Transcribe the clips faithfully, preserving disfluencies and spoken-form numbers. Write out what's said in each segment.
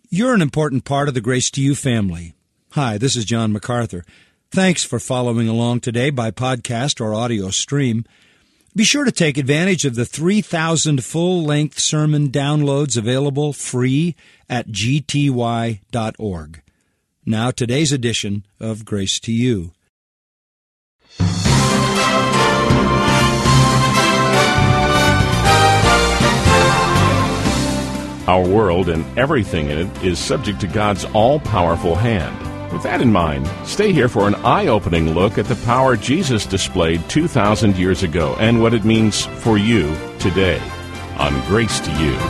You're an important part of the Grace to You family. Hi, this is John MacArthur. Thanks for following along today by podcast or audio stream. Be sure to take advantage of the three thousand full-length sermon downloads available free at g t y dot org. Now, today's edition of Grace to You. Our world and everything in it is subject to God's all-powerful hand. With that in mind, stay here for an eye-opening look at the power Jesus displayed two thousand years ago and what it means for you today on Grace to You.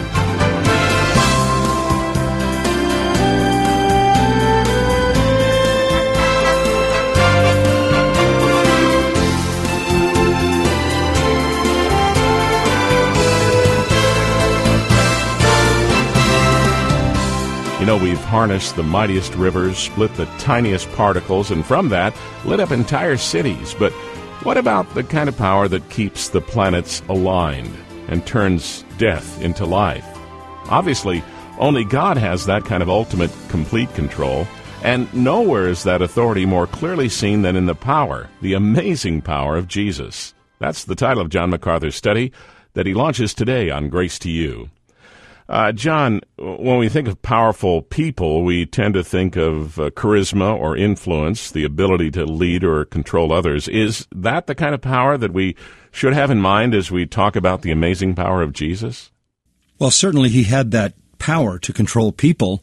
You know, we've harnessed the mightiest rivers, split the tiniest particles, and from that, lit up entire cities. But what about the kind of power that keeps the planets aligned and turns death into life? Obviously, only God has that kind of ultimate, complete control, and nowhere is that authority more clearly seen than in the power, the amazing power of Jesus. That's the title of John MacArthur's study that he launches today on Grace to You. Uh, John, when we think of powerful people, we tend to think of uh, charisma or influence, the ability to lead or control others. Is that the kind of power that we should have in mind as we talk about the amazing power of Jesus? Well, certainly he had that power to control people,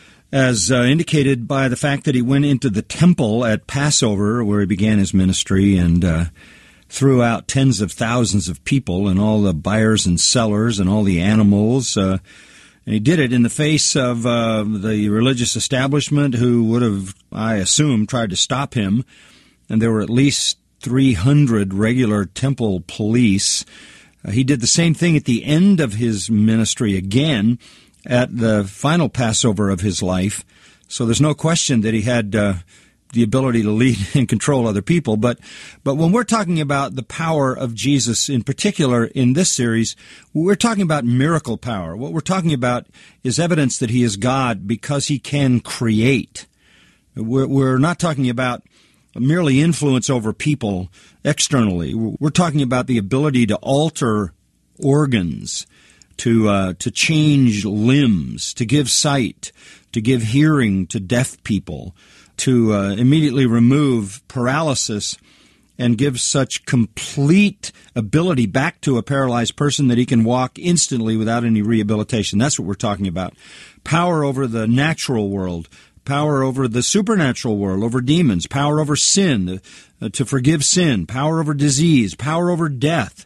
as uh, indicated by the fact that he went into the temple at Passover, where he began his ministry, and uh, threw out tens of thousands of people and all the buyers and sellers and all the animals. Uh, and he did it in the face of uh, the religious establishment who would have, I assume, tried to stop him. And there were at least three hundred regular temple police. Uh, he did the same thing at the end of his ministry again at the final Passover of his life. So there's no question that he had Uh, the ability to lead and control other people. But but when we're talking about the power of Jesus in particular in this series, we're talking about miracle power. What we're talking about is evidence that he is God because he can create. We're, we're not talking about merely influence over people externally. We're talking about the ability to alter organs, to uh, to change limbs, to give sight, to give hearing to deaf people, to uh, immediately remove paralysis and give such complete ability back to a paralyzed person that he can walk instantly without any rehabilitation. That's what we're talking about. Power over the natural world, power over the supernatural world, over demons, power over sin, uh, to forgive sin, power over disease, power over death,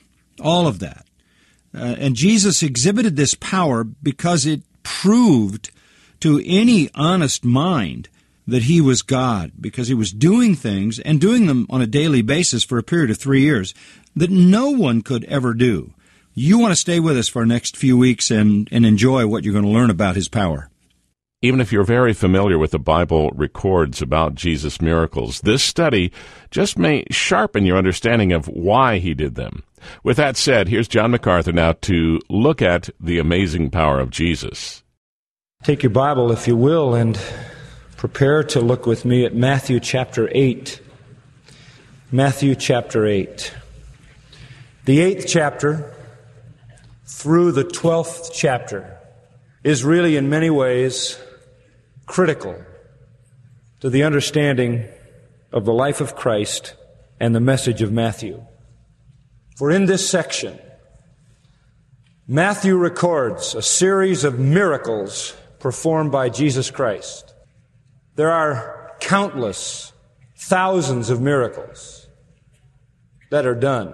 all of that. Uh, and Jesus exhibited this power because it proved to any honest mind that he was God, because he was doing things, and doing them on a daily basis for a period of three years, that no one could ever do. You want to stay with us for the next few weeks and, and enjoy what you're going to learn about his power. Even if you're very familiar with the Bible records about Jesus' miracles, this study just may sharpen your understanding of why he did them. With that said, here's John MacArthur now to look at the amazing power of Jesus. Take your Bible, if you will, and prepare to look with me at Matthew chapter eight. Matthew chapter eight. The eighth chapter through the twelfth chapter is really in many ways critical to the understanding of the life of Christ and the message of Matthew. For in this section, Matthew records a series of miracles performed by Jesus Christ. There are countless, thousands of miracles that are done,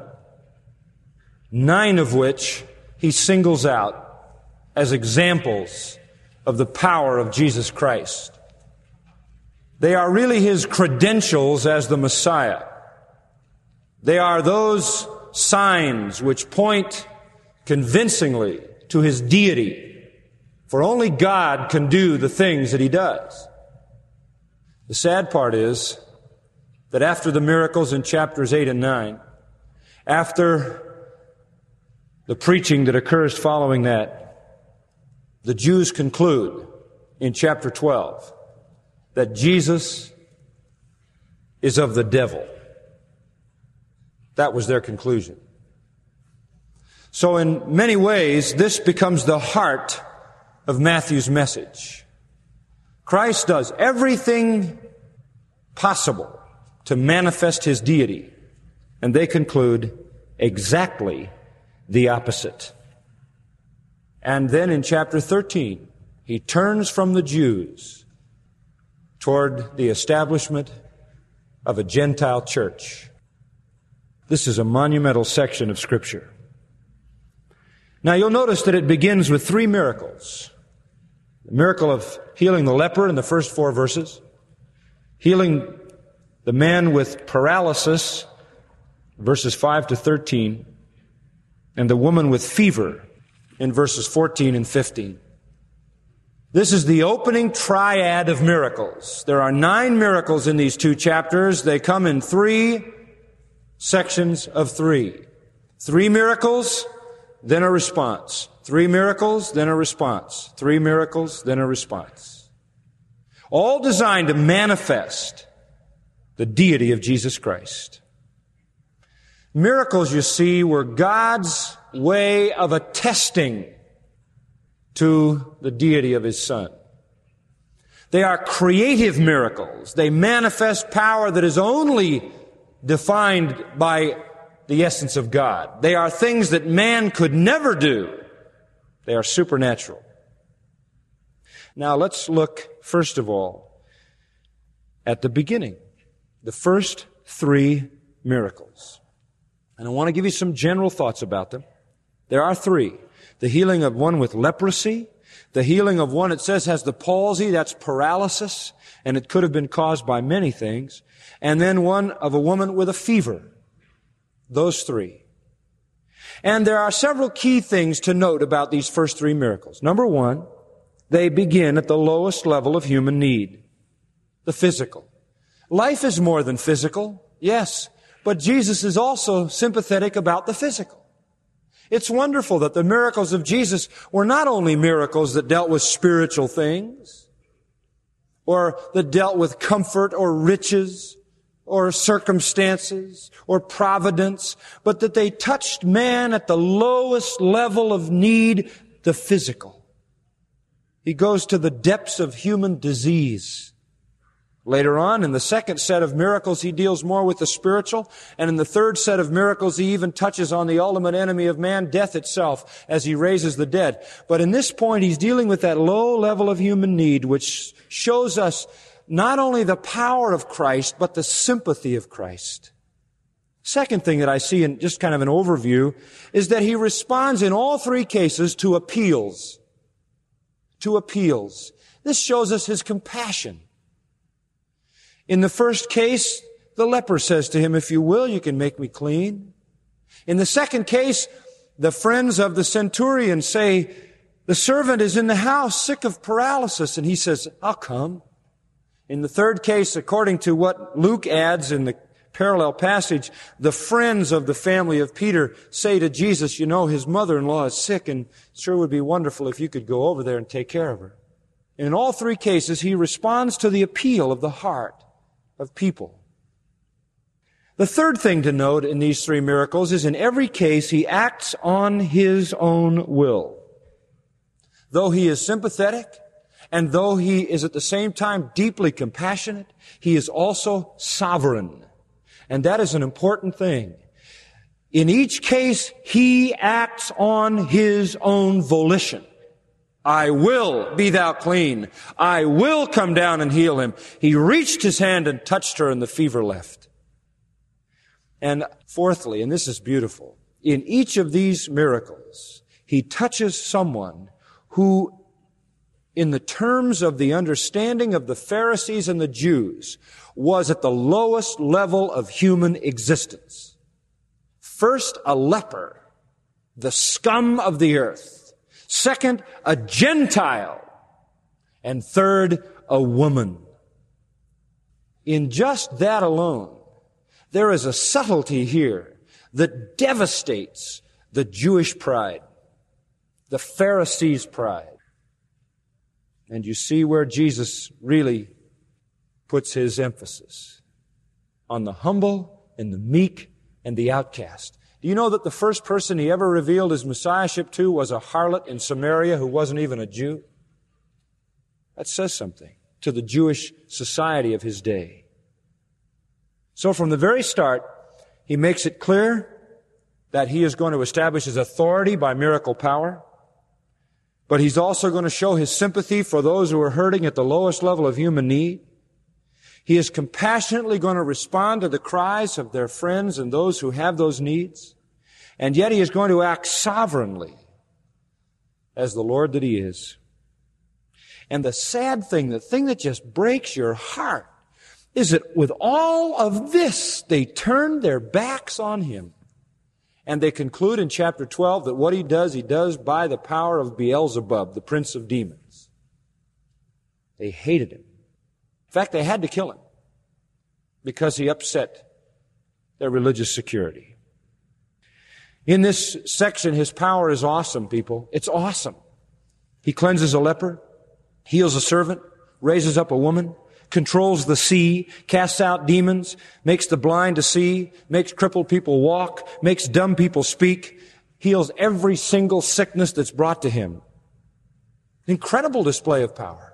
nine of which he singles out as examples of the power of Jesus Christ. They are really his credentials as the Messiah. They are those signs which point convincingly to his deity, for only God can do the things that he does. The sad part is that after the miracles in chapters eight and nine, after the preaching that occurs following that, the Jews conclude in chapter twelve that Jesus is of the devil. That was their conclusion. So in many ways, this becomes the heart of Matthew's message. Christ does everything possible to manifest his deity, and they conclude exactly the opposite. And then in chapter thirteen, he turns from the Jews toward the establishment of a Gentile church. This is a monumental section of Scripture. Now you'll notice that it begins with three miracles. The miracle of healing the leper in the first four verses, healing the man with paralysis, verses five to thirteen, and the woman with fever in verses fourteen and fifteen. This is the opening triad of miracles. There are nine miracles in these two chapters. They come in three sections of three. Three miracles, then a response. Three miracles, then a response. Three miracles, then a response. All designed to manifest the deity of Jesus Christ. Miracles, you see, were God's way of attesting to the deity of His Son. They are creative miracles. They manifest power that is only defined by the essence of God. They are things that man could never do. They are supernatural. Now let's look, first of all, at the beginning. The first three miracles. And I want to give you some general thoughts about them. There are three. The healing of one with leprosy. The healing of one, it says, has the palsy. That's paralysis. And it could have been caused by many things. And then one of a woman with a fever. Those three. And there are several key things to note about these first three miracles. Number one, they begin at the lowest level of human need. The physical. Life is more than physical, yes, but Jesus is also sympathetic about the physical. It's wonderful that the miracles of Jesus were not only miracles that dealt with spiritual things, or that dealt with comfort or riches, or circumstances, or providence, but that they touched man at the lowest level of need, the physical. He goes to the depths of human disease. Later on, in the second set of miracles, he deals more with the spiritual. And in the third set of miracles, he even touches on the ultimate enemy of man, death itself, as he raises the dead. But in this point, he's dealing with that low level of human need, which shows us not only the power of Christ, but the sympathy of Christ. Second thing that I see in just kind of an overview is that he responds in all three cases to appeals. To appeals. This shows us his compassion. In the first case, the leper says to him, "If you will, you can make me clean." In the second case, the friends of the centurion say, "The servant is in the house, sick of paralysis." And he says, "I'll come." In the third case, according to what Luke adds in the parallel passage, the friends of the family of Peter say to Jesus, "You know, his mother-in-law is sick, and it sure would be wonderful if you could go over there and take care of her." In all three cases, he responds to the appeal of the heart of people. The third thing to note in these three miracles is in every case he acts on his own will. Though he is sympathetic, and though he is at the same time deeply compassionate, he is also sovereign. And that is an important thing. In each case, he acts on his own volition. "I will be thou clean. I will come down and heal him." He reached his hand and touched her, and the fever left. And fourthly, and this is beautiful, in each of these miracles, he touches someone who, in the terms of the understanding of the Pharisees and the Jews, was at the lowest level of human existence. First, a leper, the scum of the earth. Second, a Gentile. And third, a woman. In just that alone, there is a subtlety here that devastates the Jewish pride, the Pharisees' pride. And you see where Jesus really puts his emphasis on the humble and the meek and the outcast. Do you know that the first person he ever revealed his messiahship to was a harlot in Samaria who wasn't even a Jew? That says something to the Jewish society of his day. So from the very start, he makes it clear that he is going to establish his authority by miracle power, but he's also going to show his sympathy for those who are hurting at the lowest level of human need. He is compassionately going to respond to the cries of their friends and those who have those needs, and yet he is going to act sovereignly as the Lord that he is. And the sad thing, the thing that just breaks your heart, is that with all of this, they turn their backs on him. And they conclude in chapter twelve that what he does, he does by the power of Beelzebub, the prince of demons. They hated him. In fact, they had to kill him because he upset their religious security. In this section, his power is awesome, people. It's awesome. He cleanses a leper, heals a servant, raises up a woman, controls the sea, casts out demons, makes the blind to see, makes crippled people walk, makes dumb people speak, heals every single sickness that's brought to him. Incredible display of power.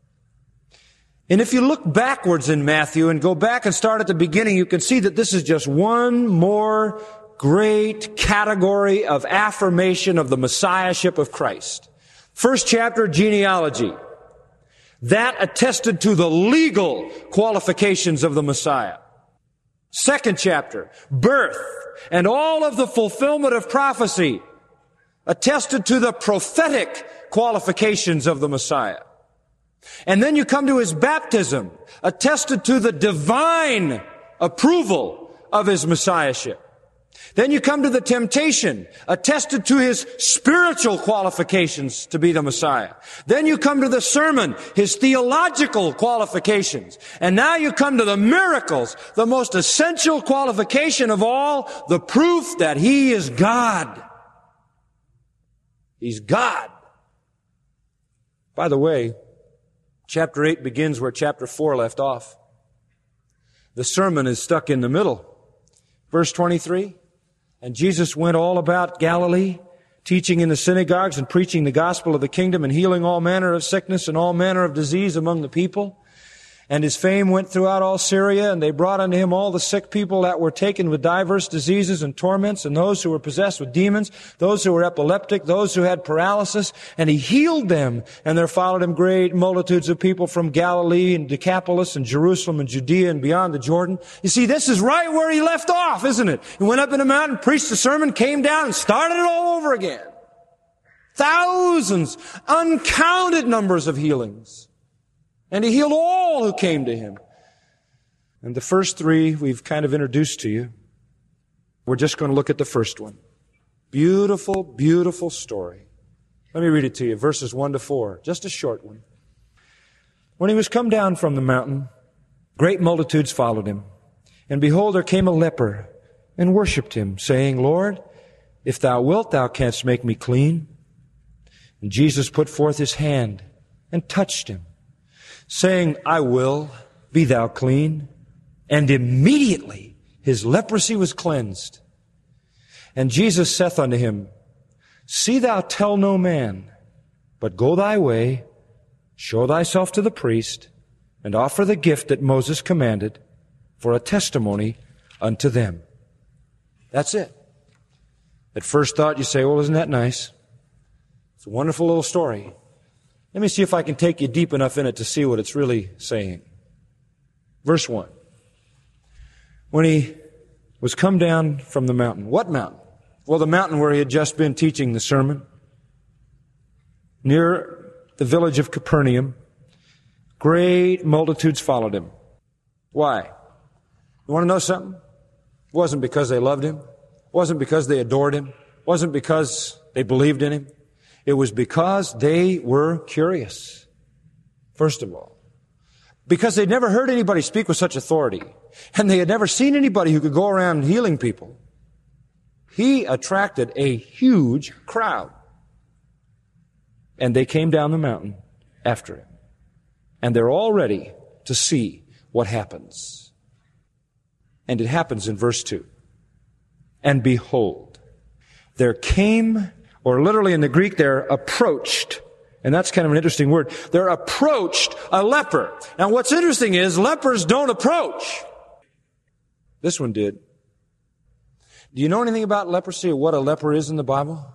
And if you look backwards in Matthew and go back and start at the beginning, you can see that this is just one more great category of affirmation of the messiahship of Christ. First chapter, genealogy. That attested to the legal qualifications of the Messiah. Second chapter, birth, and all of the fulfillment of prophecy attested to the prophetic qualifications of the Messiah. And then you come to his baptism, attested to the divine approval of his messiahship. Then you come to the temptation, attested to his spiritual qualifications to be the Messiah. Then you come to the sermon, his theological qualifications. And now you come to the miracles, the most essential qualification of all, the proof that he is God. He's God. By the way, chapter eight begins where chapter four left off. The sermon is stuck in the middle. Verse twenty-three, and Jesus went all about Galilee, teaching in the synagogues and preaching the gospel of the kingdom and healing all manner of sickness and all manner of disease among the people. And his fame went throughout all Syria, and they brought unto him all the sick people that were taken with diverse diseases and torments, and those who were possessed with demons, those who were epileptic, those who had paralysis, and he healed them. And there followed him great multitudes of people from Galilee and Decapolis and Jerusalem and Judea and beyond the Jordan. You see, this is right where he left off, isn't it? He went up in a mountain, preached a sermon, came down, and started it all over again. Thousands, uncounted numbers of healings. And he healed all who came to him. And the first three we've kind of introduced to you. We're just going to look at the first one. Beautiful, beautiful story. Let me read it to you, verses one to four. Just a short one. When he was come down from the mountain, great multitudes followed him. And behold, there came a leper and worshipped him, saying, Lord, if thou wilt, thou canst make me clean. And Jesus put forth his hand and touched him, saying, I will, be thou clean. And immediately his leprosy was cleansed. And Jesus saith unto him, See thou tell no man, but go thy way, show thyself to the priest, and offer the gift that Moses commanded for a testimony unto them. That's it. At first thought you say, well, isn't that nice? It's a wonderful little story. Let me see if I can take you deep enough in it to see what it's really saying. Verse one. When he was come down from the mountain. What mountain? Well, the mountain where he had just been teaching the sermon. Near the village of Capernaum. Great multitudes followed him. Why? You want to know something? It wasn't because they loved him. It wasn't because they adored him. It wasn't because they believed in him. It was because they were curious, first of all. Because they'd never heard anybody speak with such authority. And they had never seen anybody who could go around healing people. He attracted a huge crowd. And they came down the mountain after him. And they're all ready to see what happens. And it happens in verse two. And behold, there came, or literally in the Greek there, approached, and that's kind of an interesting word, there approached a leper. Now what's interesting is lepers don't approach. This one did. Do you know anything about leprosy or what a leper is in the Bible?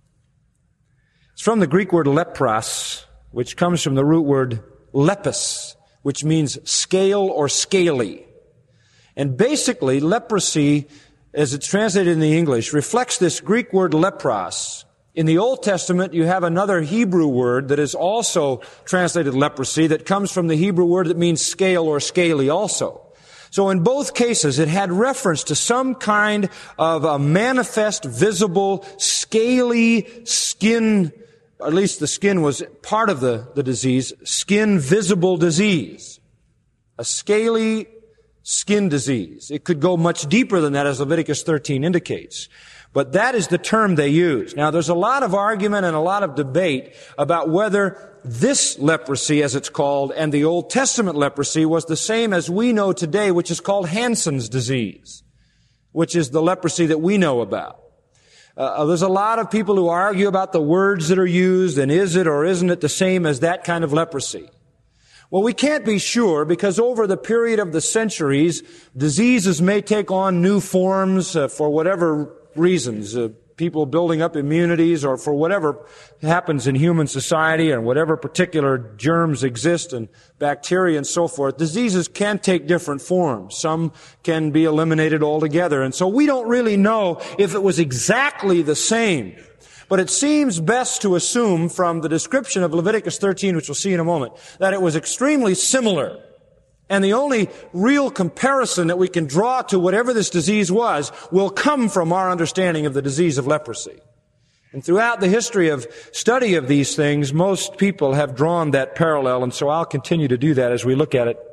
It's from the Greek word lepros, which comes from the root word lepis, which means scale or scaly. And basically, leprosy, as it's translated in the English, reflects this Greek word lepros. In the Old Testament, you have another Hebrew word that is also translated leprosy that comes from the Hebrew word that means scale or scaly also. So in both cases, it had reference to some kind of a manifest, visible, scaly skin, at least the skin was part of the, the disease, skin visible disease. A scaly skin disease. It could go much deeper than that, as Leviticus thirteen indicates. But that is the term they use. Now, there's a lot of argument and a lot of debate about whether this leprosy, as it's called, and the Old Testament leprosy was the same as we know today, which is called Hansen's disease, which is the leprosy that we know about. Uh, there's a lot of people who argue about the words that are used, and is it or isn't it the same as that kind of leprosy? Well, we can't be sure because over the period of the centuries, diseases may take on new forms uh, for whatever reasons, uh, people building up immunities or for whatever happens in human society and whatever particular germs exist and bacteria and so forth. Diseases can take different forms. Some can be eliminated altogether. And so we don't really know if it was exactly the same. But it seems best to assume from the description of Leviticus thirteen, which we'll see in a moment, that it was extremely similar. And the only real comparison that we can draw to whatever this disease was will come from our understanding of the disease of leprosy. And throughout the history of study of these things, most people have drawn that parallel, and so I'll continue to do that as we look at it.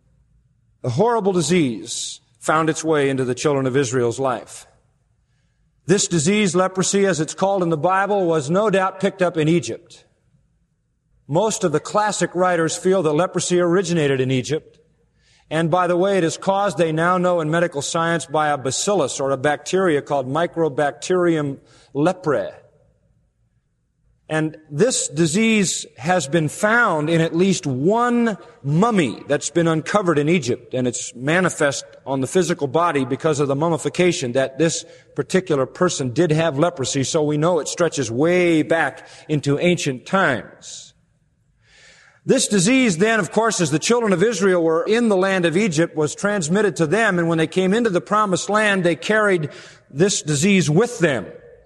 A horrible disease found its way into the children of Israel's life. This disease, leprosy, as it's called in the Bible, was no doubt picked up in Egypt. Most of the classic writers feel that leprosy originated in Egypt. And by the way, it is caused, they now know in medical science, by a bacillus or a bacteria called Mycobacterium leprae. And this disease has been found in at least one mummy that's been uncovered in Egypt, and it's manifest on the physical body because of the mummification that this particular person did have leprosy, so we know it stretches way back into ancient times. This disease then, of course, as the children of Israel were in the land of Egypt, was transmitted to them, and when they came into the promised land, they carried this disease with them.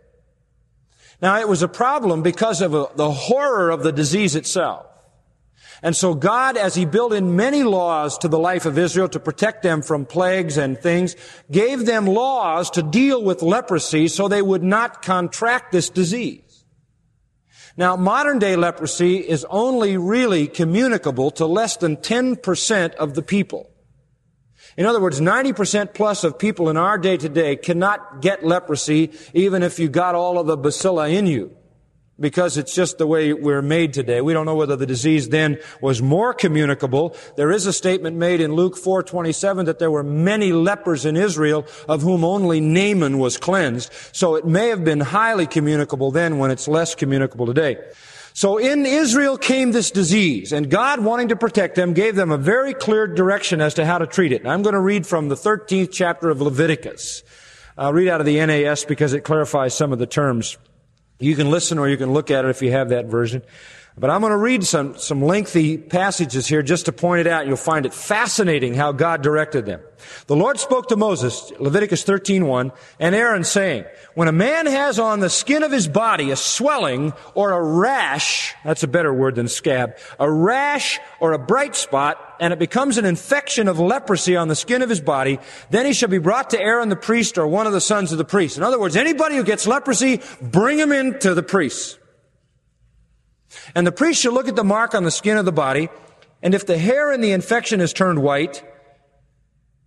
Now, it was a problem because of a, the horror of the disease itself. And so God, as He built in many laws to the life of Israel to protect them from plagues and things, gave them laws to deal with leprosy so they would not contract this disease. Now, modern-day leprosy is only really communicable to less than ten percent of the people. In other words, ninety percent plus of people in our day today cannot get leprosy even if you got all of the bacilli in you, because it's just the way we're made today. We don't know whether the disease then was more communicable. There is a statement made in Luke four twenty-seven that there were many lepers in Israel, of whom only Naaman was cleansed. So it may have been highly communicable then when it's less communicable today. So in Israel came this disease, and God, wanting to protect them, gave them a very clear direction as to how to treat it. And I'm going to read from the thirteenth chapter of Leviticus. I'll read out of the N A S because it clarifies some of the terms. You can listen or you can look at it if you have that version. But I'm going to read some, some lengthy passages here just to point it out. You'll find it fascinating how God directed them. The Lord spoke to Moses, Leviticus thirteen one, and Aaron saying, when a man has on the skin of his body a swelling or a rash, that's a better word than scab, a rash or a bright spot, and it becomes an infection of leprosy on the skin of his body, then he shall be brought to Aaron the priest or one of the sons of the priest. In other words, anybody who gets leprosy, bring him in to the priest. And the priest shall look at the mark on the skin of the body, and if the hair in the infection is turned white,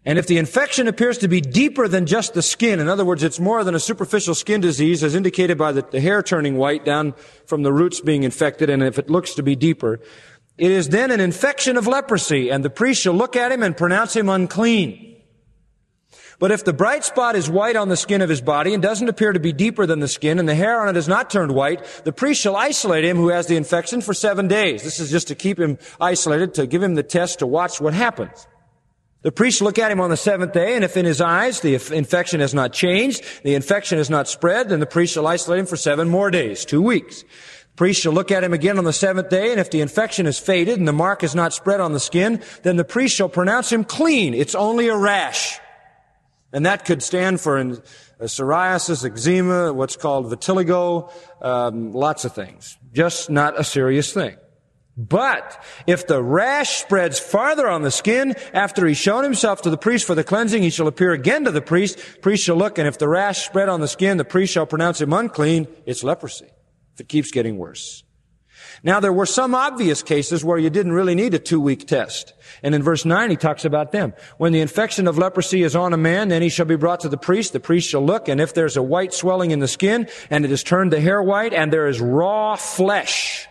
And if the infection appears to be deeper than just the skin, in other words, it's more than a superficial skin disease, as indicated by the, the hair turning white down from the roots being infected, and if it looks to be deeper, it is then an infection of leprosy, and the priest shall look at him and pronounce him unclean. But if the bright spot is white on the skin of his body and doesn't appear to be deeper than the skin, and the hair on it is not turned white, the priest shall isolate him who has the infection for seven days. This is just to keep him isolated, to give him the test to watch what happens. The priest shall look at him on the seventh day, and if in his eyes the infection has not changed, the infection has not spread, then the priest shall isolate him for seven more days, two weeks. The priest shall look at him again on the seventh day, and if the infection has faded and the mark is not spread on the skin, then the priest shall pronounce him clean. It's only a rash. And that could stand for uh, psoriasis, eczema, what's called vitiligo, um, lots of things. Just not a serious thing. But if the rash spreads farther on the skin, after he's shown himself to the priest for the cleansing, he shall appear again to the priest. Priest shall look, and if the rash spread on the skin, the priest shall pronounce him unclean. It's leprosy, if it keeps getting worse. Now, there were some obvious cases where you didn't really need a two-week test. And in verse nine, he talks about them. When the infection of leprosy is on a man, then he shall be brought to the priest. The priest shall look, and if there's a white swelling in the skin, and it has turned the hair white, and there is raw flesh,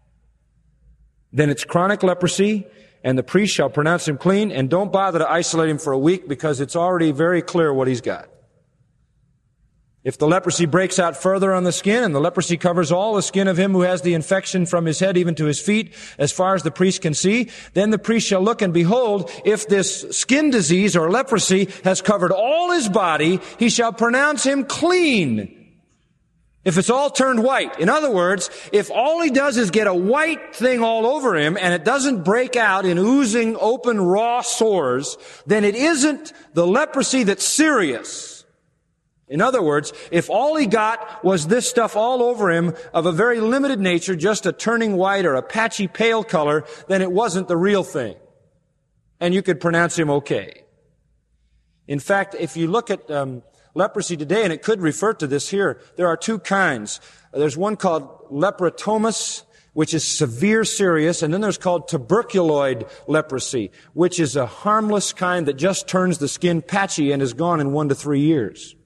then it's chronic leprosy, and the priest shall pronounce him clean, and don't bother to isolate him for a week, because it's already very clear what he's got. If the leprosy breaks out further on the skin, and the leprosy covers all the skin of him who has the infection from his head even to his feet, as far as the priest can see, then the priest shall look, and behold, if this skin disease or leprosy has covered all his body, he shall pronounce him clean. If it's all turned white. In other words, if all he does is get a white thing all over him, and it doesn't break out in oozing, open, raw sores, then it isn't the leprosy that's serious. In other words, if all he got was this stuff all over him of a very limited nature, just a turning white or a patchy pale color, then it wasn't the real thing. And you could pronounce him okay. In fact, if you look at um, leprosy today, and it could refer to this here, there are two kinds. There's one called leprotomus, which is severe, serious, and then there's called tuberculoid leprosy, which is a harmless kind that just turns the skin patchy and is gone in one to three years.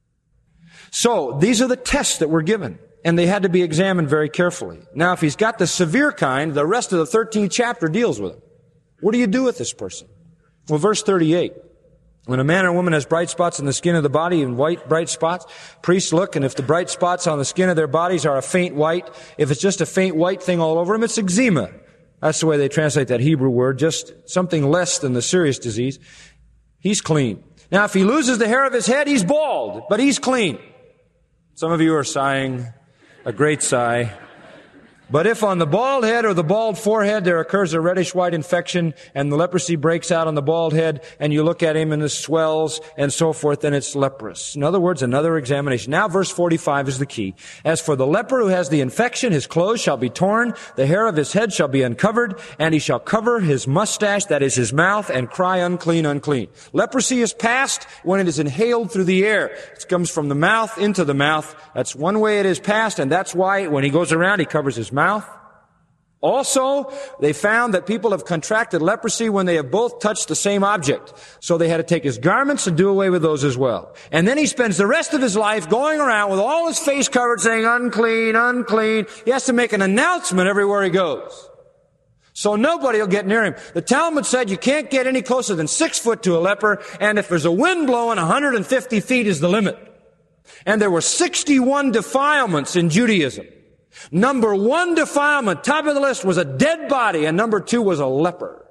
So, these are the tests that were given, and they had to be examined very carefully. Now, if he's got the severe kind, the rest of the thirteenth chapter deals with him. What do you do with this person? Well, verse thirty-eight. When a man or woman has bright spots in the skin of the body and white bright spots, priests look, and if the bright spots on the skin of their bodies are a faint white, if it's just a faint white thing all over them, it's eczema. That's the way they translate that Hebrew word, just something less than the serious disease. He's clean. Now, if he loses the hair of his head, he's bald, but he's clean. Some of you are sighing, a great sigh. But if on the bald head or the bald forehead there occurs a reddish-white infection and the leprosy breaks out on the bald head and you look at him and it swells and so forth, then it's leprous. In other words, another examination. Now verse forty-five is the key. As for the leper who has the infection, his clothes shall be torn, the hair of his head shall be uncovered, and he shall cover his mustache, that is his mouth, and cry, unclean, unclean. Leprosy is passed when it is inhaled through the air. It comes from the mouth into the mouth. That's one way it is passed, and that's why when he goes around, he covers his mouth. Mouth. Also, they found that people have contracted leprosy when they have both touched the same object. So they had to take his garments and do away with those as well. And then he spends the rest of his life going around with all his face covered saying, unclean, unclean. He has to make an announcement everywhere he goes. So nobody will get near him. The Talmud said you can't get any closer than six foot to a leper, and if there's a wind blowing, one hundred fifty feet is the limit. And there were sixty-one defilements in Judaism. Number one defilement, top of the list, was a dead body, and number two was a leper.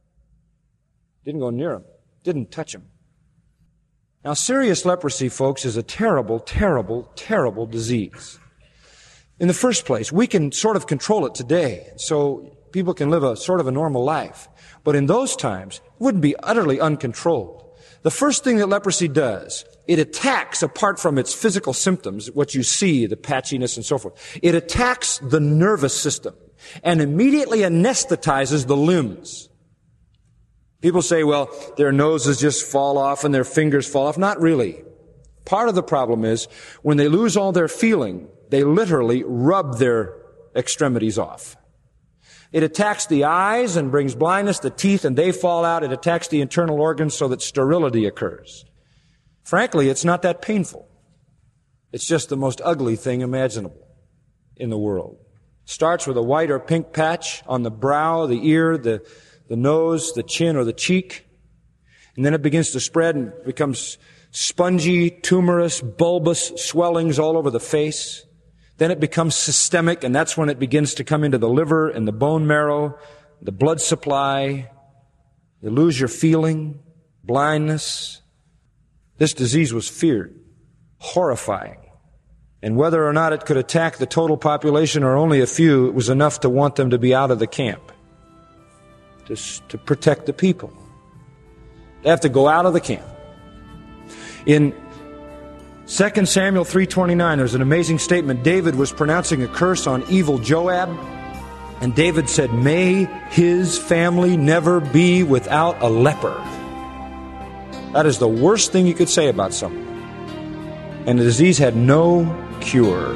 Didn't go near him. Didn't touch him. Now, serious leprosy, folks, is a terrible, terrible, terrible disease. In the first place, we can sort of control it today, so people can live a sort of a normal life. But in those times, it wouldn't be utterly uncontrolled. The first thing that leprosy does, it attacks, apart from its physical symptoms, what you see, the patchiness and so forth, it attacks the nervous system and immediately anesthetizes the limbs. People say, well, their noses just fall off and their fingers fall off. Not really. Part of the problem is when they lose all their feeling, they literally rub their extremities off. It attacks the eyes and brings blindness, the teeth, and they fall out. It attacks the internal organs so that sterility occurs. Frankly, it's not that painful. It's just the most ugly thing imaginable in the world. Starts with a white or pink patch on the brow, the ear, the, the nose, the chin, or the cheek. And then it begins to spread and becomes spongy, tumorous, bulbous swellings all over the face. Then it becomes systemic, and that's when it begins to come into the liver and the bone marrow, the blood supply. You lose your feeling, blindness. This disease was feared, horrifying. And whether or not it could attack the total population or only a few, it was enough to want them to be out of the camp, to, to protect the people. They have to go out of the camp. In Second Samuel three twenty-nine, there's an amazing statement. David was pronouncing a curse on evil Joab, and David said, "May his family never be without a leper." That is the worst thing you could say about someone. And the disease had no cure.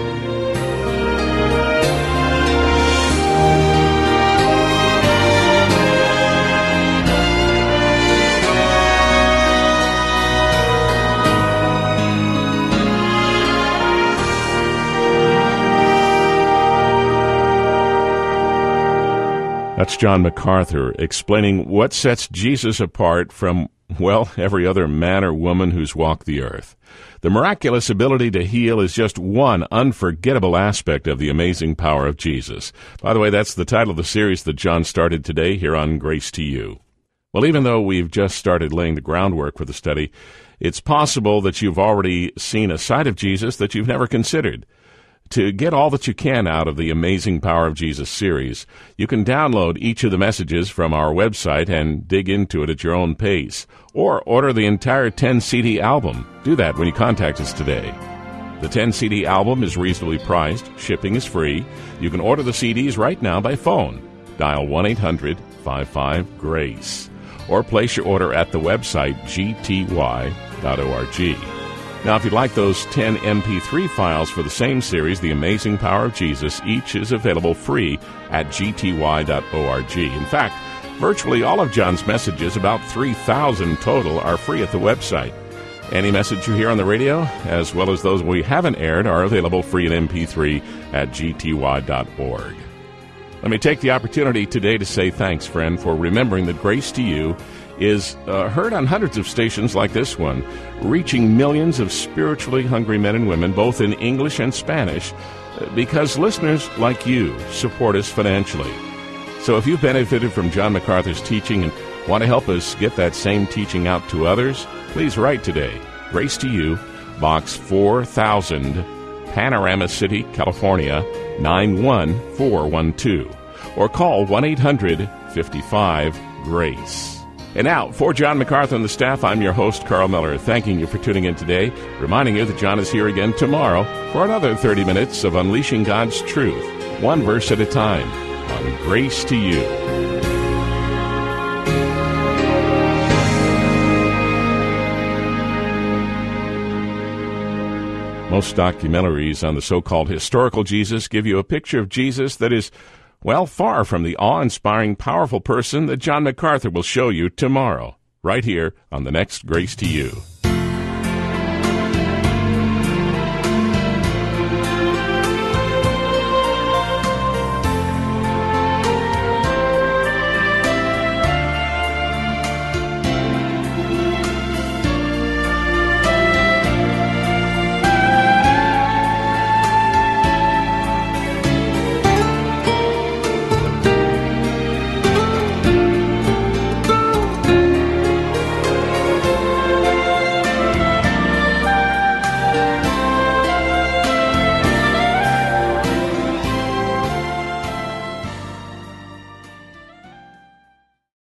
That's John MacArthur explaining what sets Jesus apart from, well, every other man or woman who's walked the earth. The miraculous ability to heal is just one unforgettable aspect of the amazing power of Jesus. By the way, that's the title of the series that John started today here on Grace to You. Well, even though we've just started laying the groundwork for the study, it's possible that you've already seen a side of Jesus that you've never considered. To get all that you can out of the Amazing Power of Jesus series, you can download each of the messages from our website and dig into it at your own pace, or order the entire ten C D album. Do that when you contact us today. The ten C D album is reasonably priced. Shipping is free. You can order the C Ds right now by phone. Dial one eight hundred five five GRACE, or place your order at the website g t y dot org. Now, if you'd like those ten M P three files for the same series, The Amazing Power of Jesus, each is available free at g t y dot org. In fact, virtually all of John's messages, about three thousand total, are free at the website. Any message you hear on the radio, as well as those we haven't aired, are available free in M P three at g t y dot org. Let me take the opportunity today to say thanks, friend, for remembering that Grace to You is uh, heard on hundreds of stations like this one, reaching millions of spiritually hungry men and women, both in English and Spanish, because listeners like you support us financially. So if you've benefited from John MacArthur's teaching and want to help us get that same teaching out to others, please write today. Grace to You, Box four thousand, Panorama City, California, nine one four one two. Or call one eight hundred fifty-five GRACE. And now, for John MacArthur and the staff, I'm your host, Carl Miller, thanking you for tuning in today, reminding you that John is here again tomorrow for another thirty minutes of unleashing God's truth, one verse at a time, on Grace to You. Most documentaries on the so-called historical Jesus give you a picture of Jesus that is, well, far from the awe-inspiring, powerful person that John MacArthur will show you tomorrow, right here on the next Grace to You.